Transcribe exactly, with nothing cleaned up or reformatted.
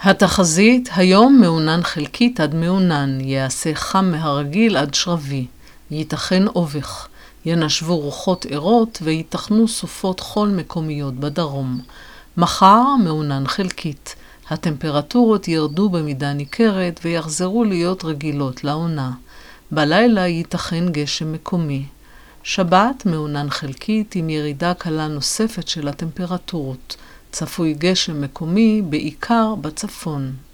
התחזית, היום מעונן חלקית עד מעונן, יעשה חם מהרגיל עד שרבי, ייתכן אובך, ינשבו רוחות ערות וייתכנו סופות חול מקומיות בדרום. מחר מעונן חלקית, הטמפרטורות ירדו במידה ניכרת ויחזרו להיות רגילות לעונה. בלילה ייתכן גשם מקומי. שבת מעונן חלקית עם ירידה קלה נוספת של הטמפרטורות. צפוי גשם מקומי בעיקר בצפון.